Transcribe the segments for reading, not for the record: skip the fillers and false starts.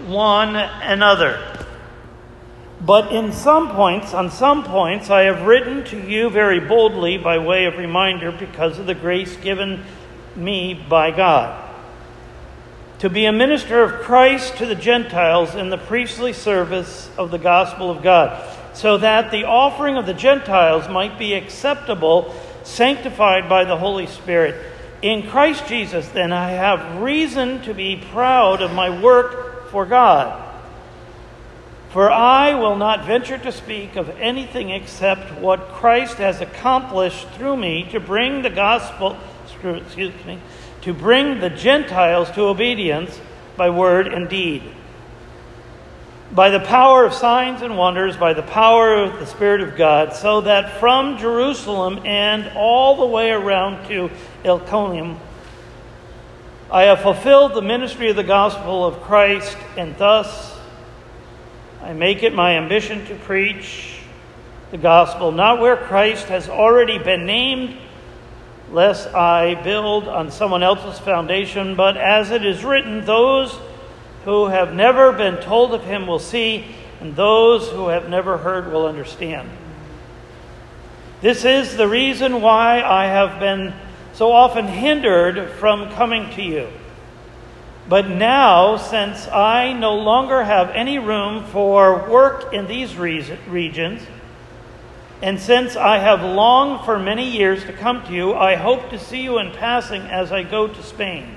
one another. But on some points, I have written to you very boldly by way of reminder because of the grace given me by God, to be a minister of Christ to the Gentiles in the priestly service of the gospel of God, so that the offering of the Gentiles might be acceptable, sanctified by the Holy Spirit. In Christ Jesus, then, I have reason to be proud of my work for God. For I will not venture to speak of anything except what Christ has accomplished through me to bring the gospel, to bring the Gentiles to obedience by word and deed, by the power of signs and wonders, by the power of the Spirit of God, so that from Jerusalem and all the way around to Iconium, I have fulfilled the ministry of the gospel of Christ, and thus I make it my ambition to preach the gospel, not where Christ has already been named, lest I build on someone else's foundation, but as it is written, those who have never been told of him will see, and those who have never heard will understand. This is the reason why I have been so often hindered from coming to you. But now, since I no longer have any room for work in these regions, and since I have longed for many years to come to you, I hope to see you in passing as I go to Spain,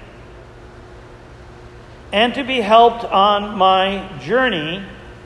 and to be helped on my journey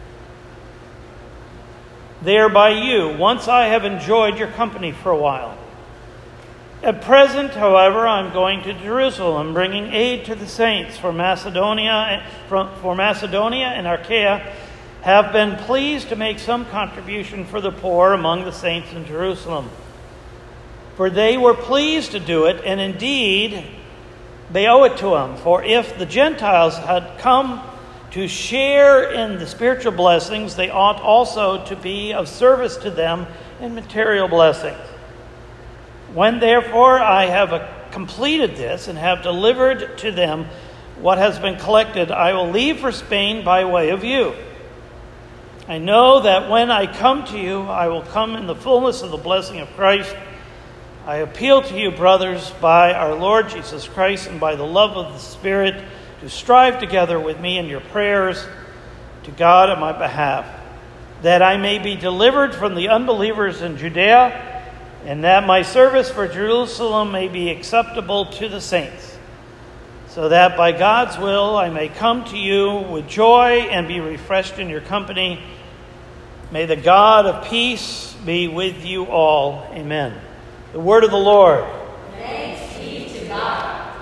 there by you, once I have enjoyed your company for a while. At present, however, I'm going to Jerusalem, bringing aid to the saints. For Macedonia and Achaia have been pleased to make some contribution for the poor among the saints in Jerusalem. For they were pleased to do it, and indeed they owe it to them. For if the Gentiles had come to share in the spiritual blessings, they ought also to be of service to them in material blessings. When therefore I have completed this and have delivered to them what has been collected, I will leave for Spain by way of you. I know that when I come to you, I will come in the fullness of the blessing of Christ. I appeal to you, brothers, by our Lord Jesus Christ and by the love of the Spirit, to strive together with me in your prayers to God on my behalf, that I may be delivered from the unbelievers in Judea, and that my service for Jerusalem may be acceptable to the saints, so that by God's will I may come to you with joy and be refreshed in your company. May the God of peace be with you all. Amen. The word of the Lord. Thanks be to God.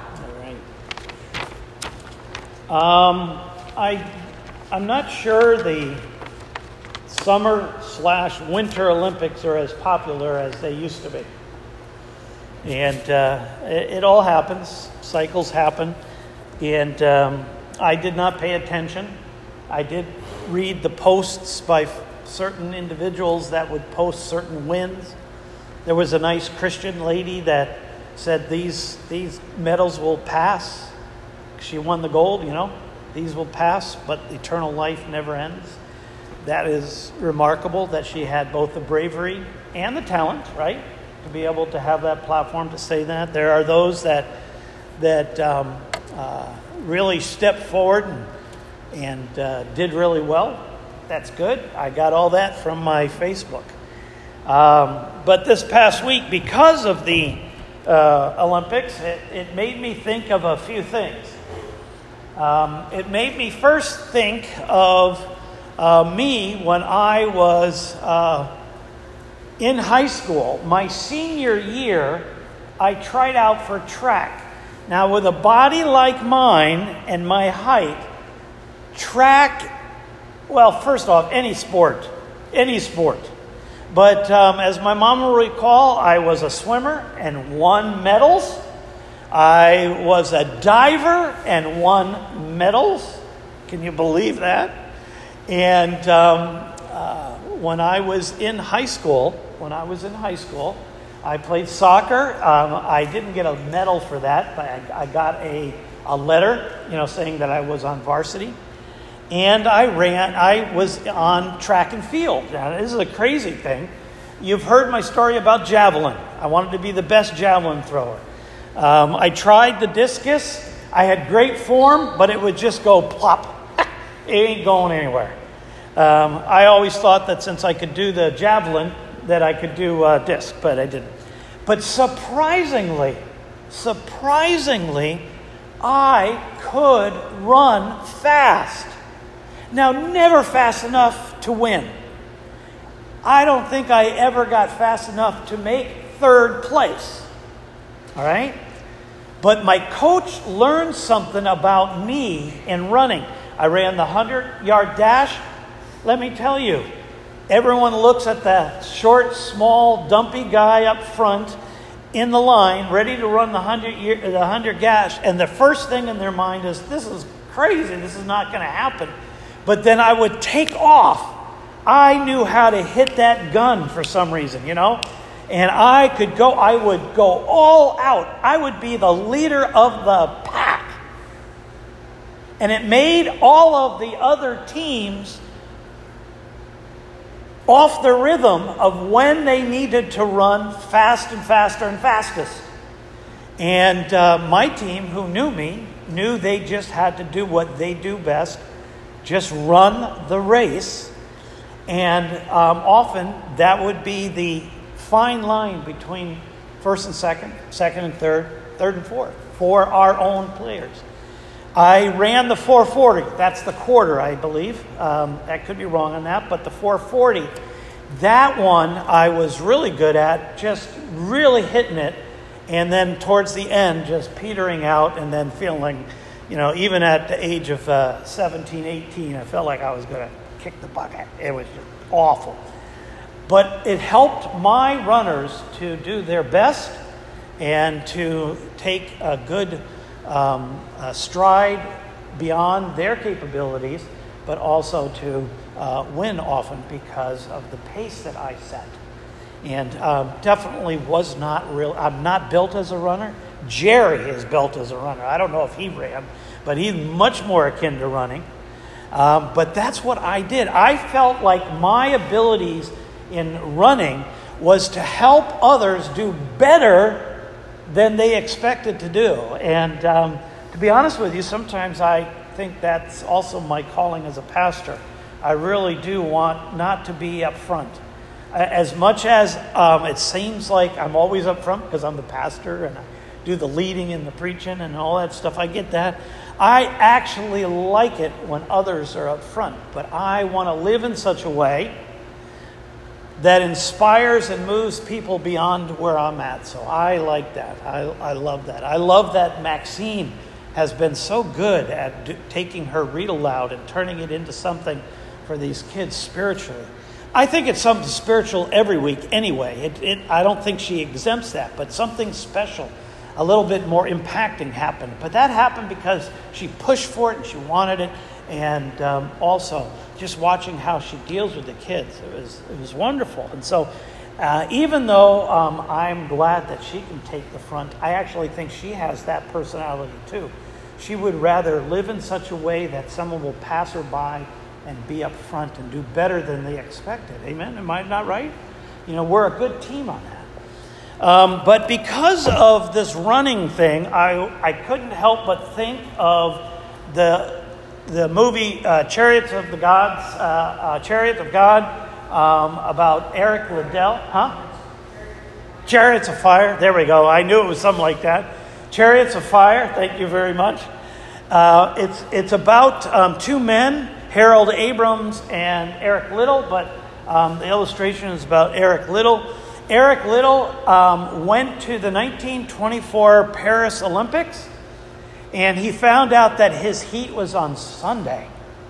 All right. I'm not sure the summer/winter Olympics are as popular as they used to be. And it all happens. Cycles happen. And I did not pay attention. I did read the posts by certain individuals that would post certain wins. There was a nice Christian lady that said these medals will pass. She won the gold, These will pass, but eternal life never ends. That is remarkable that she had both the bravery and the talent, right, to be able to have that platform to say that. There are those that really stepped forward and did really well. That's good. I got all that from my Facebook. But this past week, because of the Olympics, it made me think of a few things. It made me first think of me when I was in high school. My senior year, I tried out for track. Now, with a body like mine and my height, track, well, first off, any sport. But as my mom will recall, I was a swimmer and won medals. I was a diver and won medals. Can you believe that? And when I was in high school, I played soccer. I didn't get a medal for that, but I got a letter, saying that I was on varsity. and I was on track and field. Now, this is a crazy thing. You've heard my story about javelin. I wanted to be the best javelin thrower. I tried the discus. I had great form, but it would just go plop. It ain't going anywhere. I always thought that since I could do the javelin, that I could do disc, but I didn't. But surprisingly, I could run fast. Now, never fast enough to win. I don't think I ever got fast enough to make third place. All right? But my coach learned something about me in running. I ran the 100-yard dash. Let me tell you, everyone looks at the short, small, dumpy guy up front in the line, ready to run the 100 dash, and the first thing in their mind is, this is crazy, this is not going to happen. But then I would take off. I knew how to hit that gun for some reason, and I would go all out. I would be the leader of the pack. And it made all of the other teams off the rhythm of when they needed to run fast and faster and fastest. And my team, who knew me, knew they just had to do what they do best, just run the race. And often that would be the fine line between first and second and third and fourth for our own players. I ran the 440. That's the quarter, I believe. I could be wrong on that, but the 440, that one I was really good at, just really hitting it, and then towards the end, just petering out, and then feeling, even at the age of 17, 18, I felt like I was going to kick the bucket. It was just awful. But it helped my runners to do their best and to take a good stride beyond their capabilities, but also to win often because of the pace that I set. And definitely was not real. I'm not built as a runner. Jerry is built as a runner. I don't know if he ran, but he's much more akin to running. But that's what I did. I felt like my abilities in running was to help others do better than they expected to do. And to be honest with you, sometimes I think that's also my calling as a pastor. I really do want not to be up front. As much as it seems like I'm always up front because I'm the pastor and I do the leading and the preaching and all that stuff, I get that. I actually like it when others are up front, but I want to live in such a way that inspires and moves people beyond where I'm at. So I like that. I love that. I love that Maxine has been so good at taking her read aloud and turning it into something for these kids spiritually. I think it's something spiritual every week anyway. I don't think she exempts that, but something special, a little bit more impacting happened. But that happened because she pushed for it and she wanted it. And also just watching how she deals with the kids, it was wonderful. And so even though I'm glad that she can take the front, I actually think she has that personality too. She would rather live in such a way that someone will pass her by and be up front and do better than they expected. Amen? Am I not right? We're a good team on that. But because of this running thing, I couldn't help but think of the movie Chariot of God about Eric Liddell. Chariots of Fire. There we go. I knew it was something like that. Chariots of Fire. Thank you very much. It's about two men, Harold Abrams and Eric Liddell, but the illustration is about Eric Liddell. Eric Liddell went to the 1924 Paris Olympics, and he found out that his heat was on Sunday.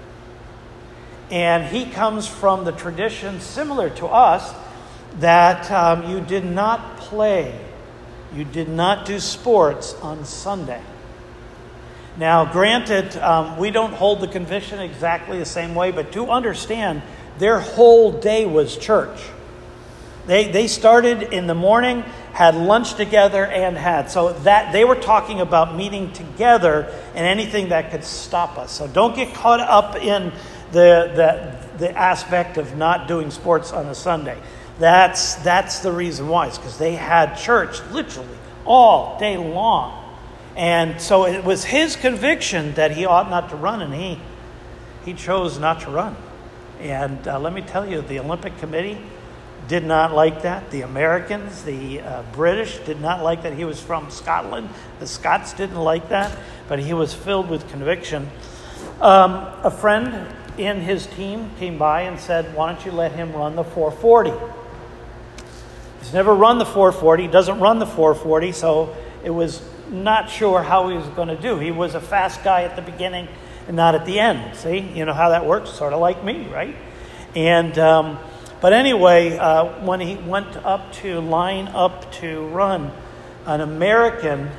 And he comes from the tradition similar to us that you did not play, you did not do sports on Sunday. Now, granted, we don't hold the conviction exactly the same way, but to understand, their whole day was church. They started in the morning, had lunch together and had. So that they were talking about meeting together and anything that could stop us. So don't get caught up in the aspect of not doing sports on a Sunday. That's the reason why. It's because they had church literally all day long. And so it was his conviction that he ought not to run, and he chose not to run. And let me tell you, the Olympic Committee did not like that. The Americans, the British did not like that. He was from Scotland. The Scots didn't like that, but he was filled with conviction. A friend in his team came by and said, why don't you let him run the 440? He's never run the 440. He doesn't run the 440, so it was not sure how he was going to do. He was a fast guy at the beginning and not at the end. See, you know how that works? Sort of like me, right? And but anyway, when he went up to line up to run, an American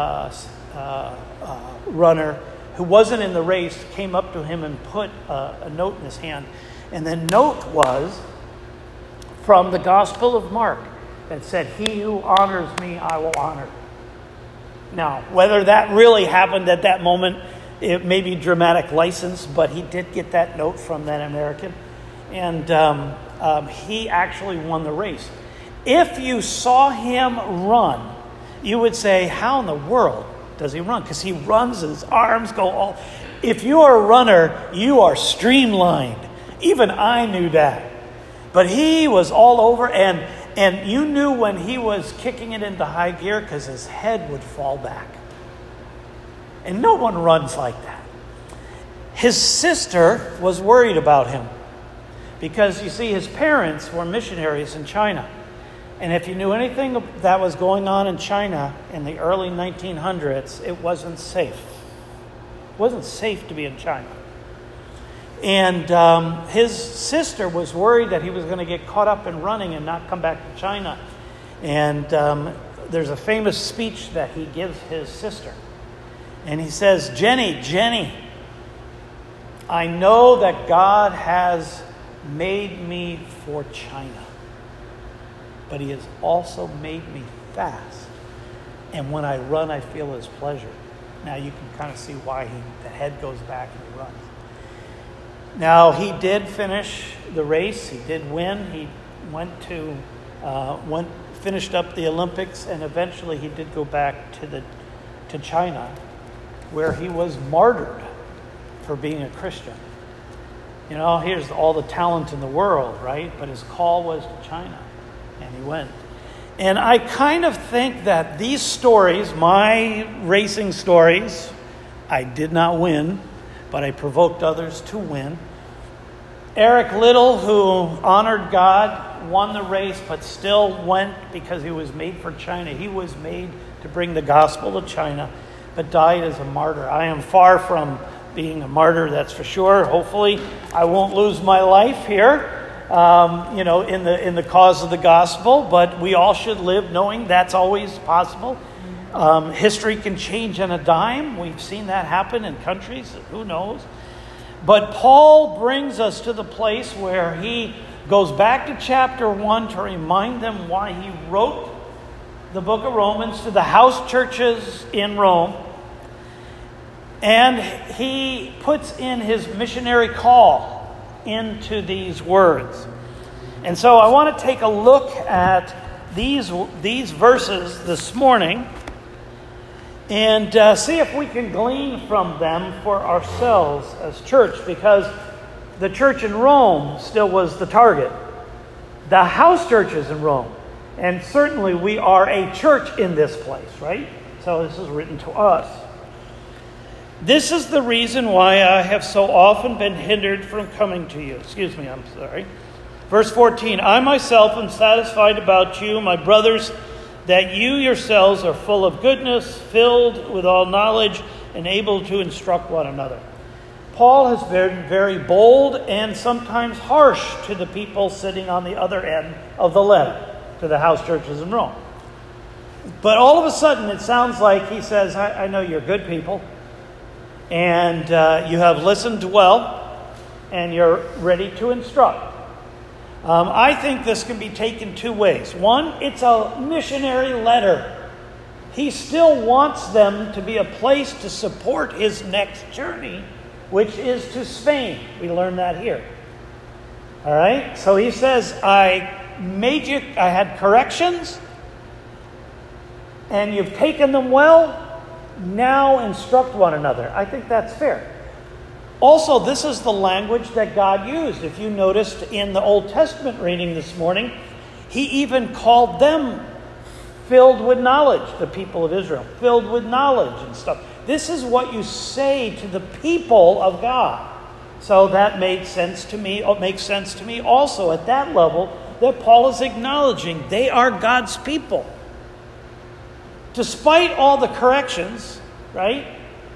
runner who wasn't in the race came up to him and put a note in his hand. And the note was from the Gospel of Mark that said, "He who honors me, I will honor." Now, whether that really happened at that moment, it may be dramatic license, but he did get that note from that American. And he actually won the race. If you saw him run, you would say, how in the world does he run? Because he runs, his arms go all... If you are a runner, you are streamlined. Even I knew that. But he was all over, and you knew when he was kicking it into high gear because his head would fall back. And no one runs like that. His sister was worried about him because, you see, his parents were missionaries in China. And if you knew anything that was going on in China in the early 1900s, it wasn't safe. It wasn't safe to be in China. And his sister was worried that he was going to get caught up in running and not come back to China. And there's a famous speech that he gives his sister. And he says, Jenny, I know that God has made me for China, but he has also made me fast. And when I run, I feel his pleasure. Now you can kind of see why the head goes back and he runs. Now he did finish the race. He did win. He finished up the Olympics, and eventually he did go back to China, where he was martyred for being a Christian. You know, here's all the talent in the world, right? But his call was to China, and he went. And I kind of think that these stories, my racing stories, I did not win, but I provoked others to win. Eric Liddell, who honored God, won the race, but still went because he was made for China. He was made to bring the gospel to China, but died as a martyr. I am far from being a martyr, that's for sure. Hopefully, I won't lose my life here, in the cause of the gospel. But we all should live knowing that's always possible. History can change on a dime. We've seen that happen in countries. Who knows? But Paul brings us to the place where he goes back to chapter 1 to remind them why he wrote the book of Romans to the house churches in Rome. And he puts in his missionary call into these words. And so I want to take a look at these verses this morning and see if we can glean from them for ourselves as church, because the church in Rome still was the target. The house churches in Rome. And certainly we are a church in this place, right? So this is written to us. This is the reason why I have so often been hindered from coming to you. Verse 14, I myself am satisfied about you, my brothers, that you yourselves are full of goodness, filled with all knowledge, and able to instruct one another. Paul has been very bold and sometimes harsh to the people sitting on the other end of the letter to the house churches in Rome. But all of a sudden it sounds like he says, I know you're good people, and you have listened well, and you're ready to instruct. I think this can be taken two ways. One, it's a missionary letter. He still wants them to be a place to support his next journey, which is to Spain. We learn that here. All right? So he says, I had corrections, and you've taken them well. Now instruct one another. I think that's fair. Also, this is the language that God used. If you noticed in the Old Testament reading this morning, he even called them filled with knowledge, the people of Israel, filled with knowledge and stuff. This is what you say to the people of God. So that made sense to me. It makes sense to me also at that level that Paul is acknowledging they are God's people. Despite all the corrections, right?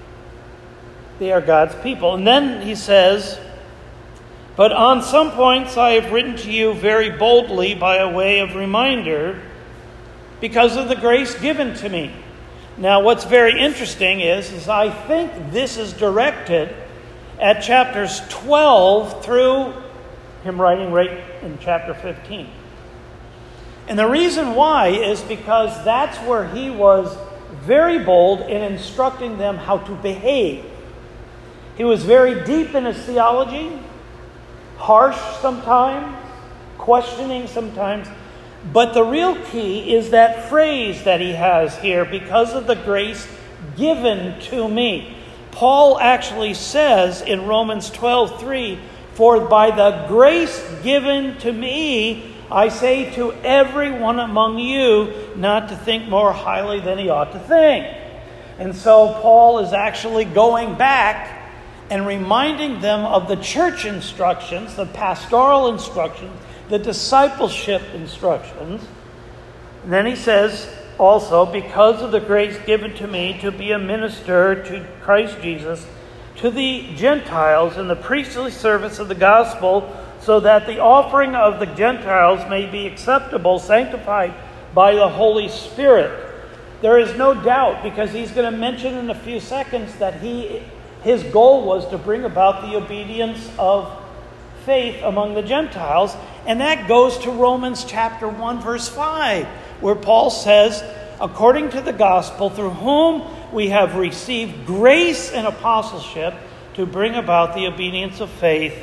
They are God's people. And then he says, but on some points I have written to you very boldly by a way of reminder because of the grace given to me. Now what's very interesting is I think this is directed at chapters 12 through him writing right in chapter 15. And the reason why is because that's where he was very bold in instructing them how to behave. He was very deep in his theology, harsh sometimes, questioning sometimes. But the real key is that phrase that he has here, because of the grace given to me. Paul actually says in Romans 12:3, for by the grace given to me, I say to everyone among you not to think more highly than he ought to think. And so Paul is actually going back and reminding them of the church instructions, the pastoral instructions, the discipleship instructions. And then he says also, because of the grace given to me to be a minister to Christ Jesus, to the Gentiles in the priestly service of the gospel, so that the offering of the Gentiles may be acceptable, sanctified by the Holy Spirit. There is no doubt, because he's going to mention in a few seconds that his goal was to bring about the obedience of faith among the Gentiles. And that goes to Romans chapter 1, verse 5, where Paul says, according to the gospel, through whom we have received grace and apostleship to bring about the obedience of faith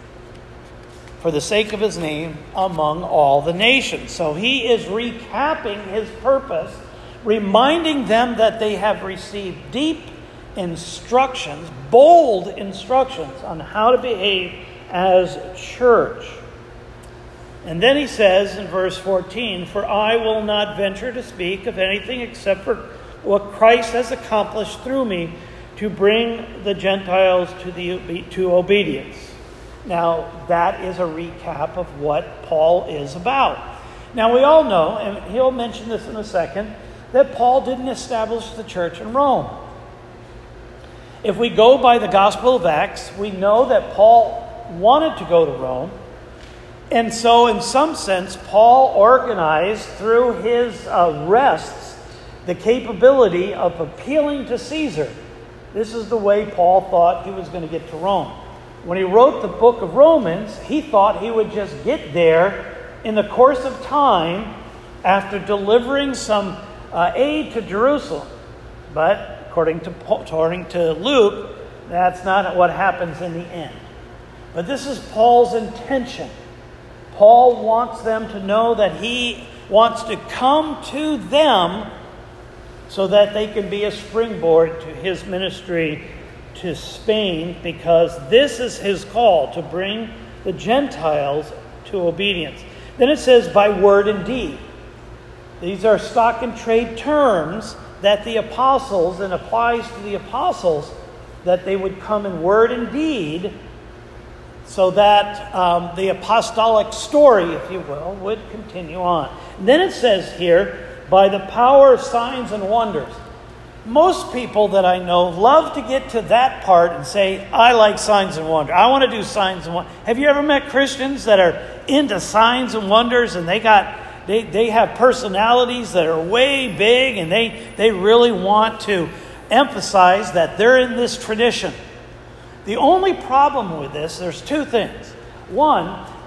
for the sake of his name among all the nations. So he is recapping his purpose, reminding them that they have received deep instructions, bold instructions on how to behave as church. And then he says in verse 14, for I will not venture to speak of anything except for what Christ has accomplished through me to bring the Gentiles to obedience. Now, that is a recap of what Paul is about. Now, we all know, and he'll mention this in a second, that Paul didn't establish the church in Rome. If we go by the Gospel of Acts, we know that Paul wanted to go to Rome. And so, in some sense, Paul organized through his arrests the capability of appealing to Caesar. This is the way Paul thought he was going to get to Rome. When he wrote the book of Romans, he thought he would just get there in the course of time after delivering some aid to Jerusalem. But according to Luke, that's not what happens in the end. But this is Paul's intention. Paul wants them to know that he wants to come to them so that they can be a springboard to his ministry to Spain, because this is his call to bring the Gentiles to obedience. Then it says by word and deed. These are stock and trade terms that the apostles, and applies to the apostles, that they would come in word and deed, so that the apostolic story, if you will, would continue on. And then it says here, by the power of signs and wonders. Most people that I know love to get to that part and say, I like signs and wonders. I want to do signs and wonders. Have you ever met Christians that are into signs and wonders, and they have personalities that are way big, and they really want to emphasize that they're in this tradition? The only problem with this, there's two things. One,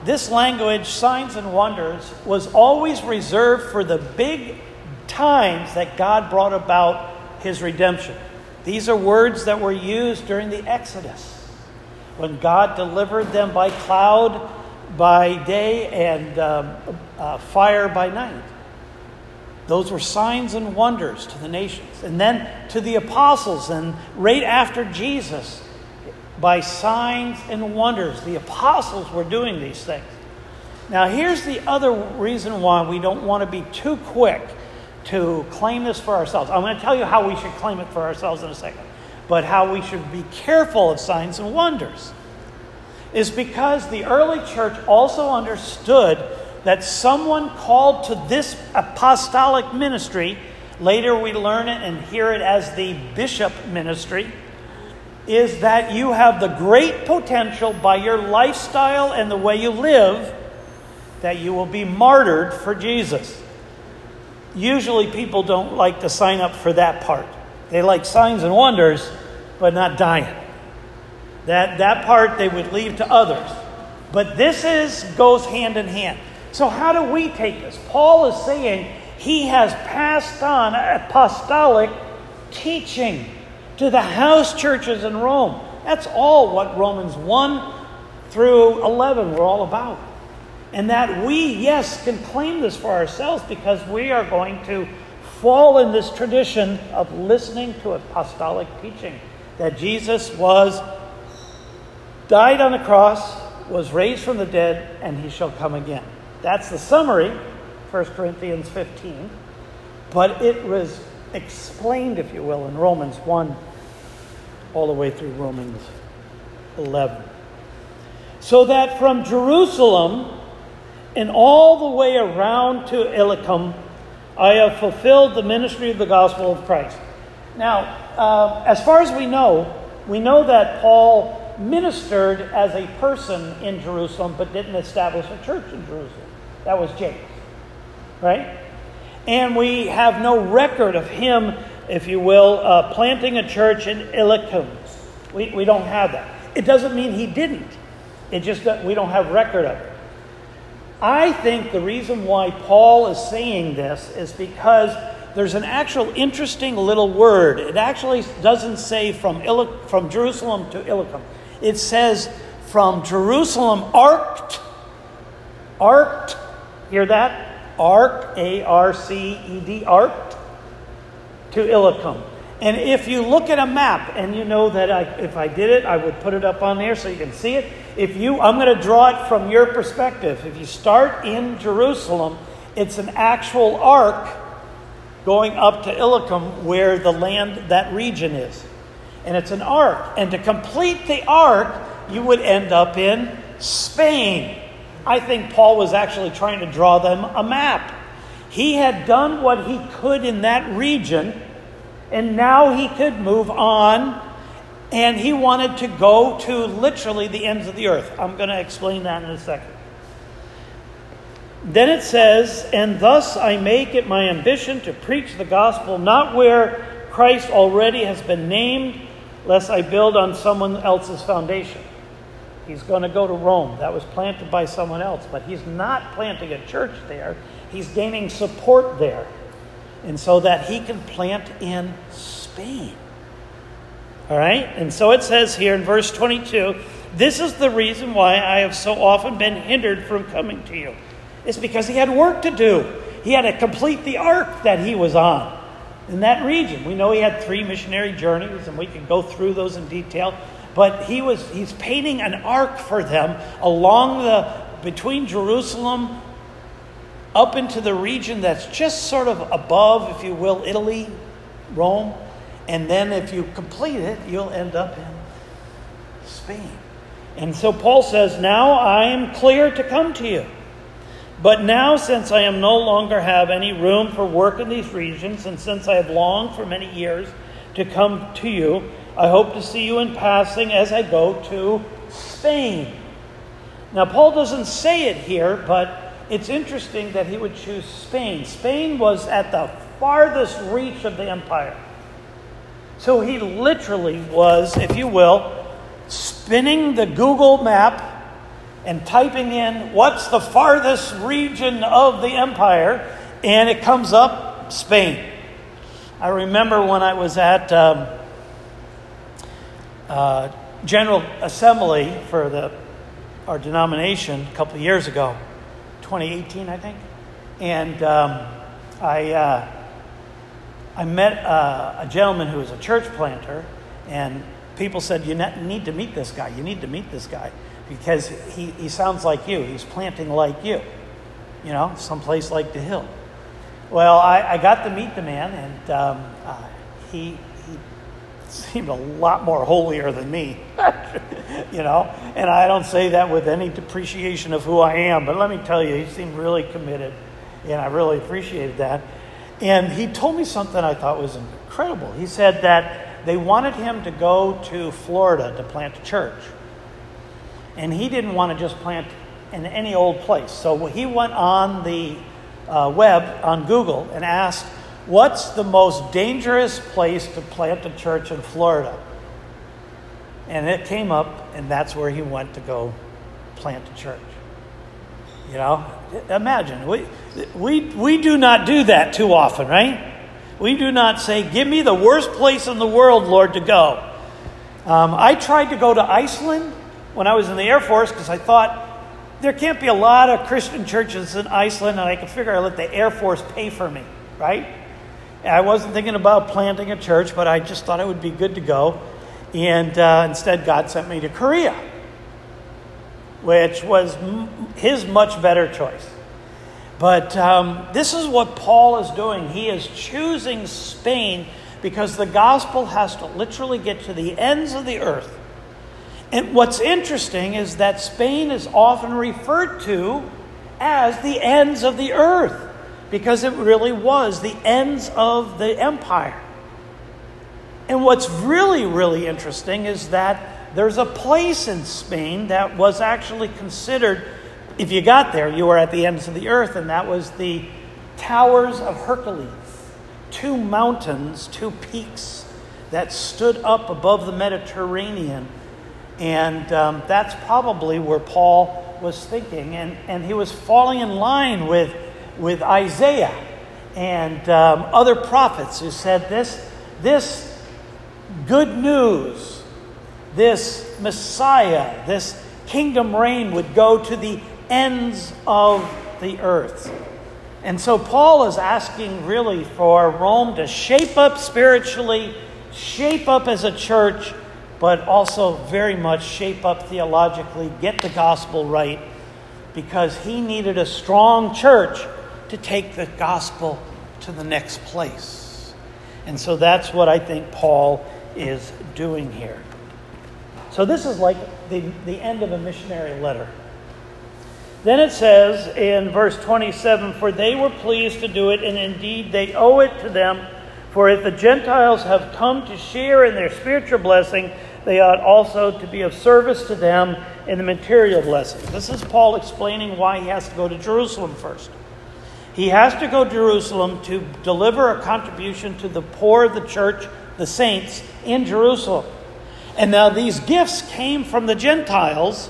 this language, signs and wonders, was always reserved for the big times that God brought about his redemption. These are words that were used during the Exodus, when God delivered them by cloud by day and fire by night. Those were signs and wonders to the nations. And then to the apostles, and right after Jesus, by signs and wonders, the apostles were doing these things. Now here's the other reason why we don't want to be too quick to claim this for ourselves. I'm going to tell you how we should claim it for ourselves in a second. But how we should be careful of signs and wonders is because the early church also understood that someone called to this apostolic ministry, later we learn it and hear it as the bishop ministry, is that you have the great potential by your lifestyle and the way you live that you will be martyred for Jesus. Usually people don't like to sign up for that part. They like signs and wonders, but not dying. That part they would leave to others. But this goes hand in hand. So how do we take this? Paul is saying he has passed on apostolic teaching to the house churches in Rome. That's all what Romans 1 through 11 were all about. And that we, yes, can claim this for ourselves because we are going to fall in this tradition of listening to apostolic teaching. That Jesus died on the cross, was raised from the dead, and he shall come again. That's the summary, 1 Corinthians 15. But it was explained, if you will, in Romans 1 all the way through Romans 11. So that from Jerusalem and all the way around to Illyricum, I have fulfilled the ministry of the gospel of Christ. Now, as far as we know that Paul ministered as a person in Jerusalem, but didn't establish a church in Jerusalem. That was James, right? And we have no record of him, if you will, planting a church in Illyricum. We don't have that. It doesn't mean he didn't. It just that we don't have record of it. I think the reason why Paul is saying this is because there's an actual interesting little word. It actually doesn't say from Jerusalem to Illyricum. It says from Jerusalem arced. Hear that? Arc, A-R-C-E-D, arced to Illyricum. And if you look at a map, and you know that if I did it, I would put it up on there so you can see it. I'm going to draw it from your perspective. If you start in Jerusalem, it's an actual arc going up to Illyricum where the land, that region is. And it's an arc. And to complete the arc, you would end up in Spain. I think Paul was actually trying to draw them a map. He had done what he could in that region, and now he could move on, and he wanted to go to literally the ends of the earth. I'm going to explain that in a second. Then it says, and thus I make it my ambition to preach the gospel, not where Christ already has been named, lest I build on someone else's foundation. He's going to go to Rome. That was planted by someone else, but he's not planting a church there. He's gaining support there. And so that he can plant in Spain. All right? And so it says here in verse 22, this is the reason why I have so often been hindered from coming to you. It's because he had work to do. He had to complete the arc that he was on in that region. We know he had 3 missionary journeys, and we can go through those in detail. But he's painting an arc for them between Jerusalem up into the region that's just sort of above, if you will, Italy, Rome. And then if you complete it, you'll end up in Spain. And so Paul says, now I am clear to come to you. But now, since I am no longer have any room for work in these regions, and since I have longed for many years to come to you, I hope to see you in passing as I go to Spain. Now, Paul doesn't say it here, but it's interesting that he would choose Spain. Spain was at the farthest reach of the empire. So he literally was, if you will, spinning the Google map and typing in what's the farthest region of the empire, and it comes up Spain. I remember when I was at General Assembly for our denomination a couple of years ago, 2018, I think, and I met a gentleman who was a church planter, and people said, you need to meet this guy. You need to meet this guy because he sounds like you. He's planting like you, someplace like the Hill. Well, I got to meet the man, and he seemed a lot more holier than me, And I don't say that with any depreciation of who I am, but let me tell you, he seemed really committed, and I really appreciated that. And he told me something I thought was incredible. He said that they wanted him to go to Florida to plant a church. And he didn't want to just plant in any old place. So he went on the web, on Google, and asked, what's the most dangerous place to plant a church in Florida? And it came up, and that's where he went to go plant a church. Imagine, we do not do that too often, right? We do not say, give me the worst place in the world, Lord, to go. I tried to go to Iceland when I was in the Air Force because I thought there can't be a lot of Christian churches in Iceland, and I could figure I'd let the Air Force pay for me, right? I wasn't thinking about planting a church, but I just thought it would be good to go. And instead, God sent me to Korea, which was his much better choice. But this is what Paul is doing. He is choosing Spain because the gospel has to literally get to the ends of the earth. And what's interesting is that Spain is often referred to as the ends of the earth because it really was the ends of the empire. And what's really, really interesting is that there's a place in Spain that was actually considered, if you got there, you were at the ends of the earth, and that was the Towers of Hercules. 2 mountains, 2 peaks that stood up above the Mediterranean. And that's probably where Paul was thinking. And he was falling in line with Isaiah and other prophets who said this good news, this Messiah, this kingdom reign would go to the ends of the earth. And so Paul is asking really for Rome to shape up spiritually, shape up as a church, but also very much shape up theologically, get the gospel right, because he needed a strong church to take the gospel to the next place. And so that's what I think Paul is doing here. So this is like the end of a missionary letter. Then it says in verse 27, for they were pleased to do it, and indeed they owe it to them. For if the Gentiles have come to share in their spiritual blessing, they ought also to be of service to them in the material blessing. This is Paul explaining why he has to go to Jerusalem first. He has to go to Jerusalem to deliver a contribution to the poor of the church, the saints, in Jerusalem. And now these gifts came from the Gentiles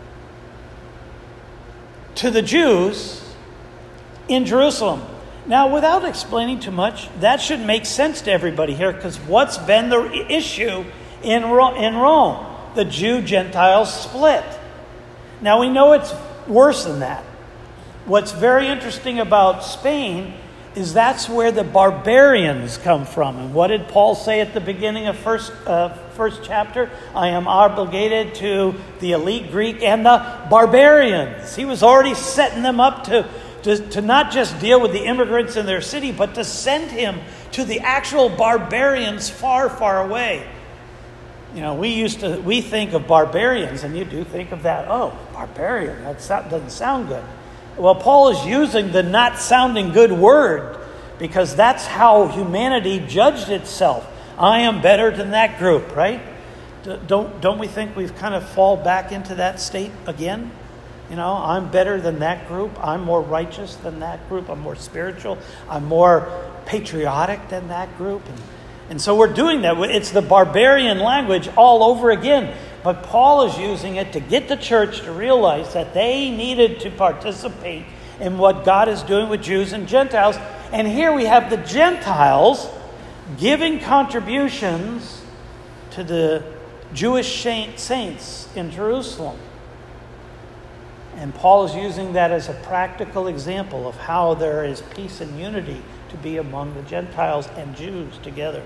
to the Jews in Jerusalem. Now, without explaining too much, that should make sense to everybody here, because what's been the issue in Rome? The Jew-Gentile split. Now, we know it's worse than that. What's very interesting about Spain is that's where the barbarians come from. And what did Paul say at the beginning of first chapter? I am obligated to the elite Greek and the barbarians. He was already setting them up to not just deal with the immigrants in their city, but to send him to the actual barbarians far, far away. You know, we think of barbarians, and you do think of that. Oh, barbarian, that doesn't sound good. Well, Paul is using the not sounding good word because that's how humanity judged itself. I am better than that group, right? Don't we think we've kind of fall back into that state again? You know, I'm better than that group. I'm more righteous than that group. I'm more spiritual. I'm more patriotic than that group. And so we're doing that. It's the barbarian language all over again. but Paul is using it to get the church to realize that they needed to participate in what God is doing with Jews and Gentiles. And here we have the Gentiles giving contributions to the Jewish saints in Jerusalem. And Paul is using that as a practical example of how there is peace and unity to be among the Gentiles and Jews together.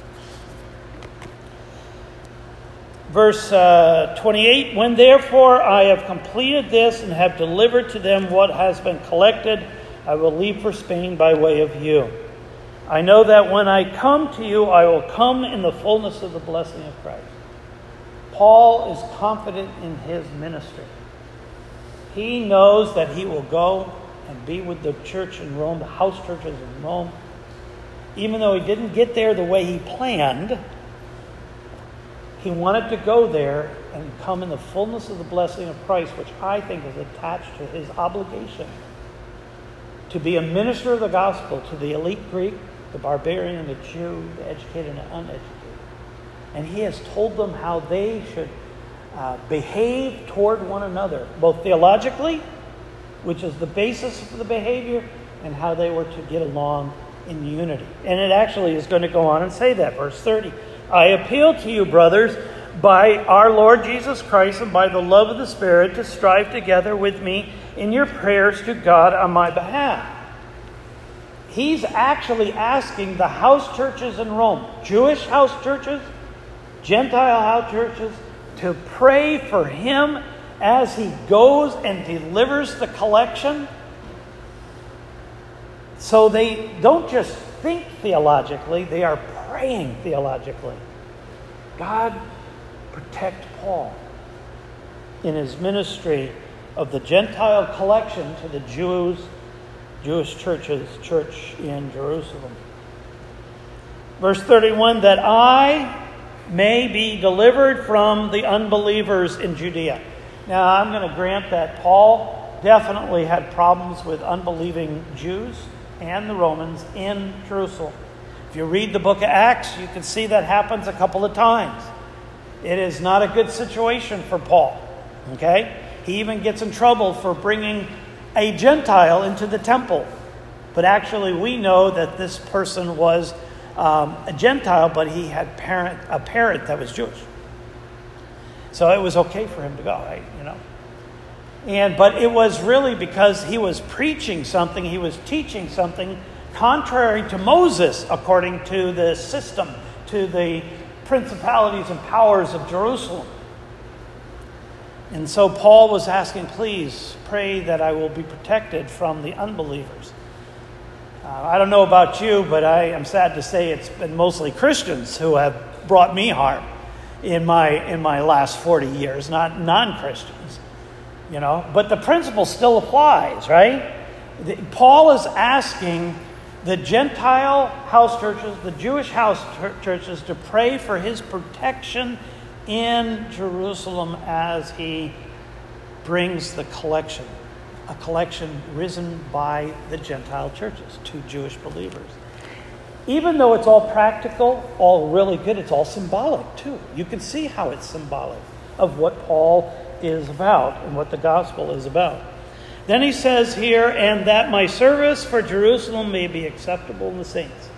Verse 28, when therefore I have completed this and have delivered to them what has been collected, I will leave for Spain by way of you. I know that when I come to you, I will come in the fullness of the blessing of Christ. Paul is confident in his ministry. He knows that he will go and be with the church in Rome, the house churches in Rome. Even though he didn't get there the way he planned, he wanted to go there and come in the fullness of the blessing of Christ, which I think is attached to his obligation to be a minister of the gospel to the elite Greek, the barbarian, the Jew, the educated and the uneducated. And he has told them how they should behave toward one another, both theologically, which is the basis for the behavior, and how they were to get along in unity. And it actually is going to go on and say that. Verse 30, I appeal to you, brothers, by our Lord Jesus Christ and by the love of the Spirit, to strive together with me in your prayers to God on my behalf. He's actually asking the house churches in Rome, Jewish house churches, Gentile house churches, to pray for him as he goes and delivers the collection. So they don't just think theologically, they are praying theologically. God, protect Paul in his ministry of the Gentile collection to the Jewish church in Jerusalem. Verse 31, that I may be delivered from the unbelievers in Judea. Now, I'm going to grant that Paul definitely had problems with unbelieving Jews and the Romans in Jerusalem. If you read the book of Acts, you can see that happens a couple of times. It is not a good situation for Paul. Okay? He even gets in trouble for bringing a Gentile into the temple. But actually, we know that this person was a Gentile, but he had a parent that was Jewish. So it was okay for him to go, right? But it was really because he was preaching something, he was teaching something contrary to Moses, according to the system, to the principalities and powers of Jerusalem. And so Paul was asking, please pray that I will be protected from the unbelievers. I don't know about you, but I am sad to say it's been mostly Christians who have brought me harm in my last 40 years, not non-Christians. But the principle still applies, right? Paul is asking the Gentile house churches, the Jewish house churches, to pray for his protection in Jerusalem as he brings the collection, a collection risen by the Gentile churches to Jewish believers. Even though it's all practical, all really good, it's all symbolic too. You can see how it's symbolic of what Paul is about and what the gospel is about. Then he says here, and that my service for Jerusalem may be acceptable in the saints.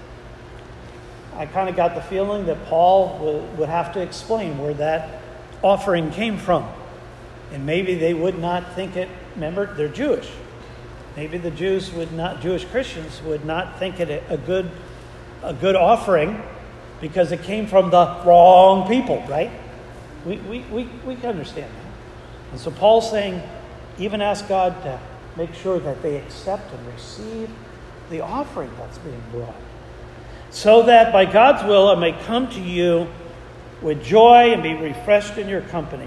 I kind of got the feeling that Paul would have to explain where that offering came from. And maybe they would not think it, remember, they're Jewish. Maybe the Jewish Christians would not think it a good offering because it came from the wrong people, right? We can understand that. And so Paul's saying, even ask God to make sure that they accept and receive the offering that's being brought, so that by God's will I may come to you with joy and be refreshed in your company.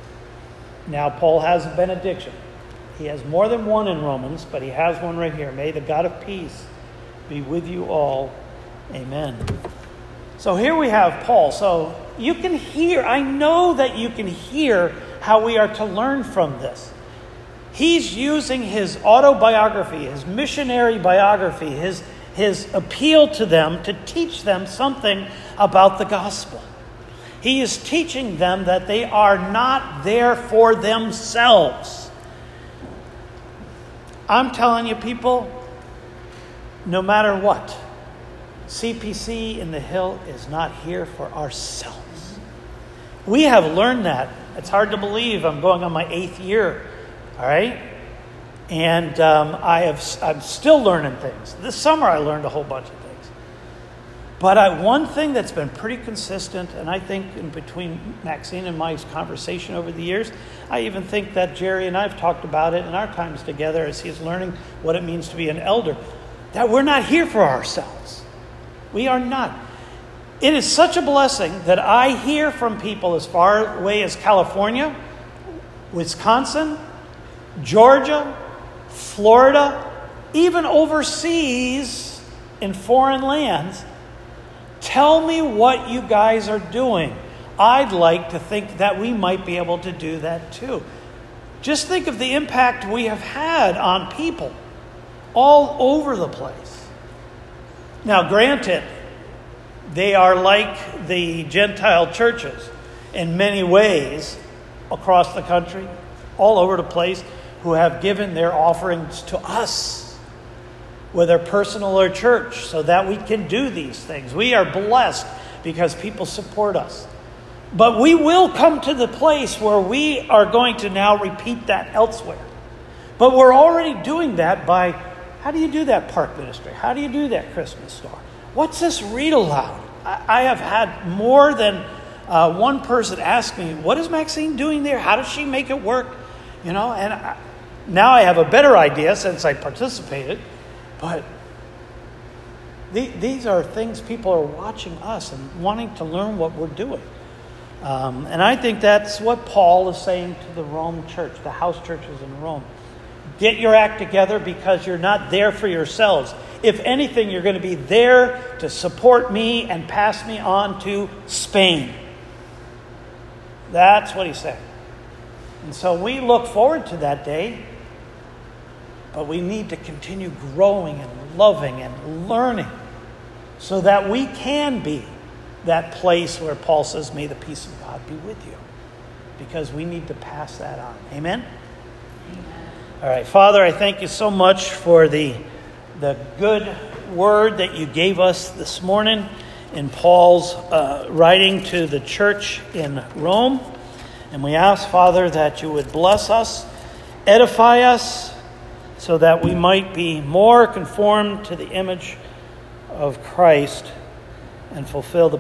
Now Paul has a benediction. He has more than one in Romans, but he has one right here. May the God of peace be with you all. Amen. So here we have Paul. So you can hear, I know that you can hear how we are to learn from this. He's using his autobiography, his missionary biography, his appeal to them to teach them something about the gospel. He is teaching them that they are not there for themselves. I'm telling you, people, no matter what, CPC in the Hill is not here for ourselves. We have learned that. It's hard to believe. I'm going on my 8th year, all right? And I'm still learning things. This summer I learned a whole bunch of things. But one thing that's been pretty consistent, and I think in between Maxine and my conversation over the years, I even think that Jerry and I have talked about it in our times together as he's learning what it means to be an elder, that we're not here for ourselves. We are not. It is such a blessing that I hear from people as far away as California, Wisconsin, Georgia, Florida, even overseas in foreign lands. Tell me what you guys are doing. I'd like to think that we might be able to do that too. Just think of the impact we have had on people all over the place. Now, granted, they are like the Gentile churches in many ways across the country, all over the place, who have given their offerings to us, whether personal or church, so that we can do these things. We are blessed because people support us. But we will come to the place where we are going to now repeat that elsewhere. But we're already doing that by, how do you do that park ministry? How do you do that Christmas star? What's this read aloud? I have had more than one person ask me, what is Maxine doing there? How does she make it work? You know, and now I have a better idea since I participated. But these are things people are watching us and wanting to learn what we're doing. And I think that's what Paul is saying to the Rome church, the house churches in Rome. Get your act together because you're not there for yourselves. If anything, you're going to be there to support me and pass me on to Spain. That's what he's saying. And so we look forward to that day. But we need to continue growing and loving and learning so that we can be that place where Paul says, may the peace of God be with you. Because we need to pass that on. Amen? Amen. All right, Father, I thank you so much for the good word that you gave us this morning in Paul's writing to the church in Rome. And we ask, Father, that you would bless us, edify us, so that we might be more conformed to the image of Christ and fulfill the